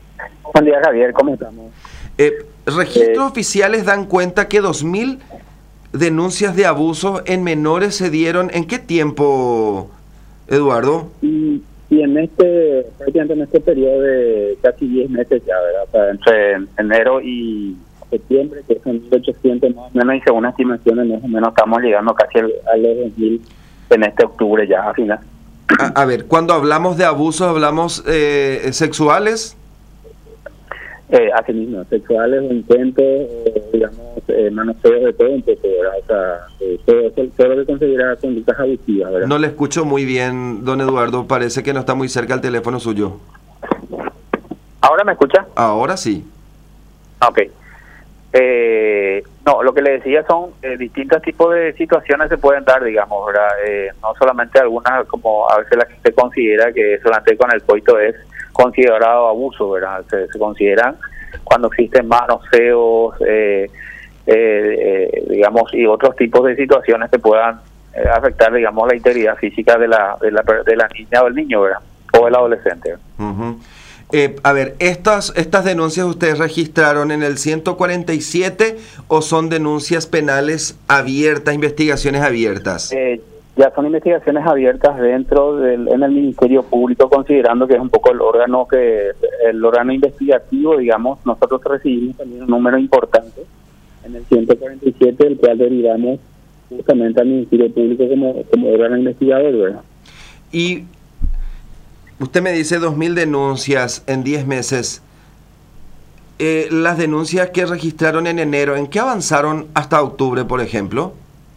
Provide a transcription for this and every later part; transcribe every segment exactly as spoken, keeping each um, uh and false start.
Buen día, Javier, ¿cómo estamos? Eh, registros Eh, oficiales dan cuenta que dos mil denuncias de abuso en menores se dieron. ¿En qué tiempo, Eduardo? y, y en este, prácticamente en este periodo de casi diez meses ya, ¿verdad? O sea, entre enero y septiembre, que son mil ochocientos más o menos, y según estimaciones, más o menos estamos llegando casi al- a los dos mil en este octubre ya, a final. A, a ver, cuando hablamos de abusos, hablamos eh, sexuales. Eh, así mismo, sexuales o intentos, o, digamos, eh, manoseos de todo un poco, ¿verdad? O sea, eh, todo, todo, todo lo que considera conductas abusivas, ¿verdad? No le escucho muy bien, don Eduardo. Parece que no está muy cerca el teléfono suyo. ¿Ahora me escucha? Ahora sí. Ok. Eh, no, lo que le decía son eh, distintos tipos de situaciones se pueden dar, digamos, ¿verdad? Eh, no solamente algunas, como a veces la gente considera que solamente con el coito es considerado abuso, ¿verdad? Se, se consideran cuando existen manoseos, eh, eh, eh, digamos, y otros tipos de situaciones que puedan eh, afectar, digamos, la integridad física de la, de la de la niña o el niño, ¿verdad? O el adolescente. Ujú. Eh, a ver, ¿estas, estas denuncias ustedes registraron en el ciento cuarenta y siete o son denuncias penales abiertas, investigaciones abiertas? Eh, ya son investigaciones abiertas dentro del en el Ministerio Público, considerando que es un poco el órgano que el órgano investigativo, digamos. Nosotros recibimos también un número importante en el ciento cuarenta y siete, el cual derivamos justamente al Ministerio Público como, como órgano investigador, ¿verdad? Y usted me dice dos mil denuncias en diez meses. Eh, las denuncias que registraron en enero, ¿en qué avanzaron hasta octubre, por ejemplo?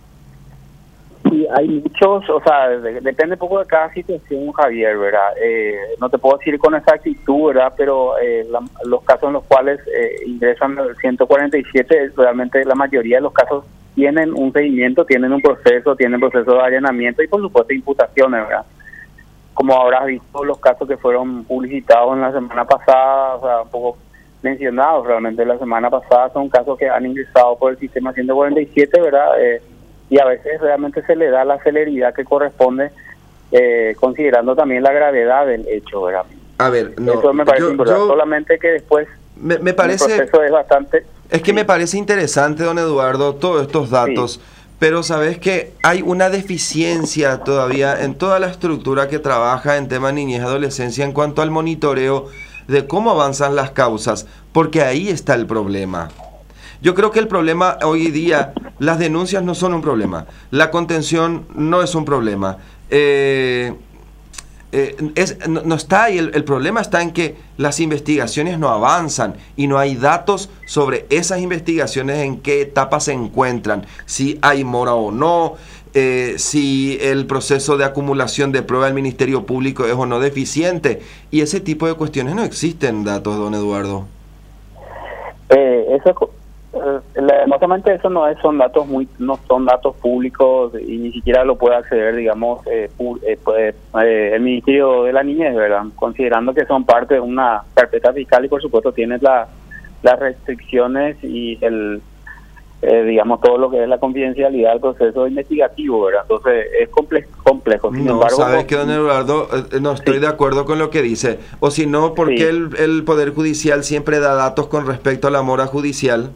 Sí, hay muchos, o sea, de- depende un poco de cada situación, Javier, ¿verdad? Eh, no te puedo decir con exactitud, ¿verdad? Pero eh, la- los casos en los cuales eh, ingresan el ciento cuarenta y siete, realmente la mayoría de los casos tienen un seguimiento, tienen un proceso, tienen proceso de allanamiento y por supuesto imputaciones, ¿verdad? Como habrás visto los casos que fueron publicitados en la semana pasada, o sea, un poco mencionados realmente la semana pasada, son casos que han ingresado por el sistema ciento cuarenta y siete, ¿verdad? Eh, y a veces realmente se le da la celeridad que corresponde, eh, considerando también la gravedad del hecho, ¿verdad? A ver, no, Eso me parece yo, importante, yo solamente que después me, me el parece, proceso es bastante... es que sí, me parece interesante, don Eduardo, todos estos sí. datos, pero sabes que hay una deficiencia todavía en toda la estructura que trabaja en tema niñez y adolescencia en cuanto al monitoreo de cómo avanzan las causas, porque ahí está el problema. Yo creo que el problema hoy día, las denuncias no son un problema, la contención no es un problema. Eh, eh, es, no, no está ahí, el, el problema está en que las investigaciones no avanzan y no hay datos sobre esas investigaciones, en qué etapa se encuentran, si hay mora o no, eh, si el proceso de acumulación de prueba del Ministerio Público es o no deficiente, y ese tipo de cuestiones no existen datos, don Eduardo. Eh, eso, eh, lastimosamente eso no es, son datos muy, no son datos públicos y ni siquiera lo puede acceder, digamos, eh, pu- eh, pues, eh, el Ministerio de la Niñez, ¿verdad? Considerando que son parte de una carpeta fiscal y por supuesto tiene la, las restricciones y el, eh, digamos, todo lo que es la confidencialidad del proceso investigativo, ¿verdad? Entonces es comple- complejo. Sin No, embargo, sabes como- que don Eduardo, eh, no estoy sí, de acuerdo con lo que dice. O si no, ¿por qué sí. el, el Poder Judicial siempre da datos con respecto a la mora judicial?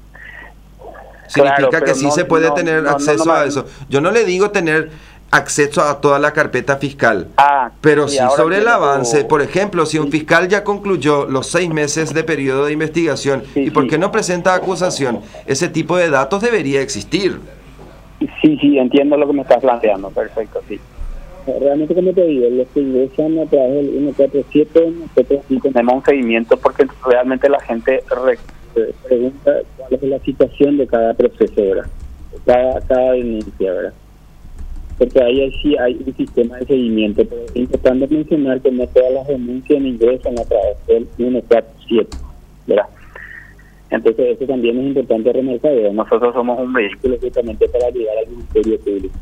Claro, Significa que pero sí no, se puede no, tener no, no, no, acceso a ma- eso. Yo no le digo tener acceso a toda la carpeta fiscal, ah, pero sí, sí ahora sobre el entiendo avance. tu- Por ejemplo, si un sí, fiscal ya concluyó los seis meses de periodo de investigación, sí, ¿y por sí. qué no presenta acusación? Ese tipo de datos debería existir. Sí, sí, entiendo lo que me estás planteando, perfecto, sí. Realmente, como te digo, los que ingresan a través del ciento cuarenta y siete, nosotros sí tenemos un seguimiento porque realmente la gente re- eh, pregunta cuál es la situación de cada proceso, ¿verdad? Cada, cada denuncia, ¿verdad? Porque ahí hay- sí hay un sistema de seguimiento, pero es importante mencionar que no todas las denuncias ingresan a través del ciento cuarenta y siete, ¿verdad? Entonces eso también es importante remarcar, ¿verdad? Nosotros somos un vehículo justamente para llegar al Ministerio Público.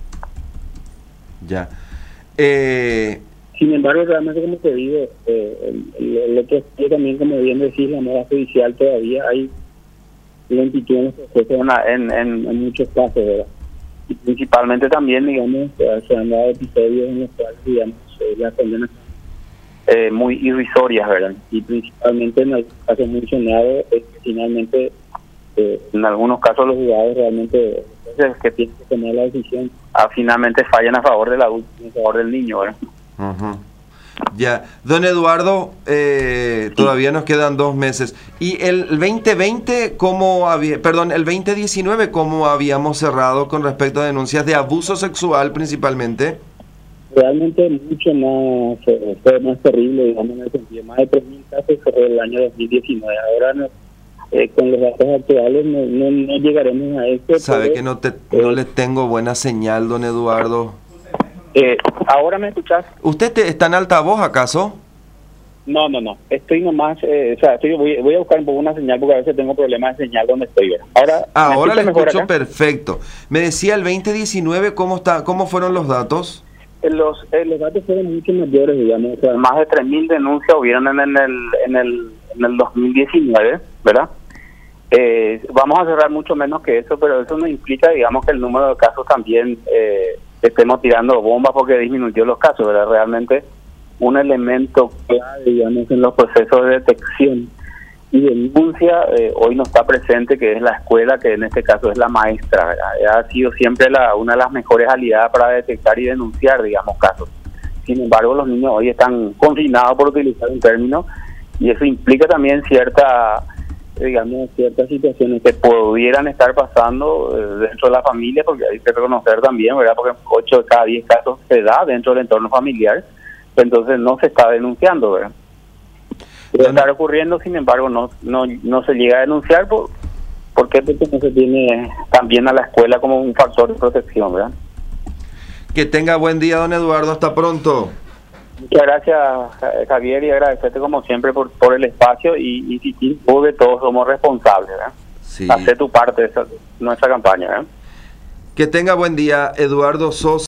Ya. Eh, Sin embargo, realmente, como te digo, eh, el, el otro aspecto también, como bien decís, la moda judicial todavía hay lentitud en los procesos en, en, en, en muchos casos, ¿verdad? Y principalmente también, digamos, eh, se han dado episodios en los cuales, digamos, eh, las condenas eh, muy irrisorias, ¿verdad? Y principalmente en los casos muy sonados, es que finalmente, eh, en algunos casos los jugadores realmente, es que tienen que tomar la decisión, ah, finalmente fallan a favor del adulto, a favor del niño, ¿verdad? Uh-huh. Ya, don Eduardo, eh, todavía nos quedan dos meses. ¿Y el veinte veinte, cómo había, perdón, el veinte diecinueve, cómo habíamos cerrado con respecto a denuncias de abuso sexual principalmente? Realmente mucho más, eh, fue más terrible, digamos, en el sentido, más de tres mil casos fue el año dos mil diecinueve. Ahora no, eh, con los datos actuales no, no, no llegaremos a eso. Sabe pero, que no, te, eh, no le tengo buena señal, don Eduardo. Eh, ¿Ahora me escuchás? ¿Usted te, está en altavoz acaso? No, no, no. Estoy nomás, eh, o sea, estoy, voy, voy a buscar un poco una señal porque a veces tengo problemas de señal donde estoy. ¿Verdad? Ahora, Ah, ¿me ahora le mejor escucho acá? perfecto. Me decía el veinte diecinueve, ¿cómo está, cómo fueron los datos? Eh, Los, eh, los datos fueron mucho mayores, digamos. O sea, más de tres mil denuncias hubieron en, en, el, en, el, en el dos mil diecinueve, ¿verdad? Eh, vamos a cerrar mucho menos que eso, pero eso no implica, digamos, que el número de casos también eh, estemos tirando bombas porque disminuyó los casos, ¿verdad? Realmente un elemento clave, digamos, en los procesos de detección y denuncia eh, hoy no está presente, que es la escuela, que en este caso es la maestra, ¿verdad? Ha sido siempre la, una de las mejores aliadas para detectar y denunciar, digamos, casos. Sin embargo, los niños hoy están confinados, por utilizar un término, y eso implica también cierta, digamos, ciertas situaciones que pudieran estar pasando eh, dentro de la familia, porque hay que reconocer también, ¿verdad? Porque ocho de cada diez casos se da dentro del entorno familiar, entonces no se está denunciando, ¿verdad? Puede estar ocurriendo, sin embargo, no no no se llega a denunciar. ¿Por, ¿por qué? Porque no se tiene también a la escuela como un factor de protección, ¿verdad? Que tenga buen día, don Eduardo. Hasta pronto. Muchas gracias, Javier, y agradecerte como siempre por, por el espacio y, y, y, y de todos somos responsables, ¿verdad? Sí. Hacer tu parte de esa, nuestra campaña, ¿verdad? Que tenga buen día, Eduardo Sosa.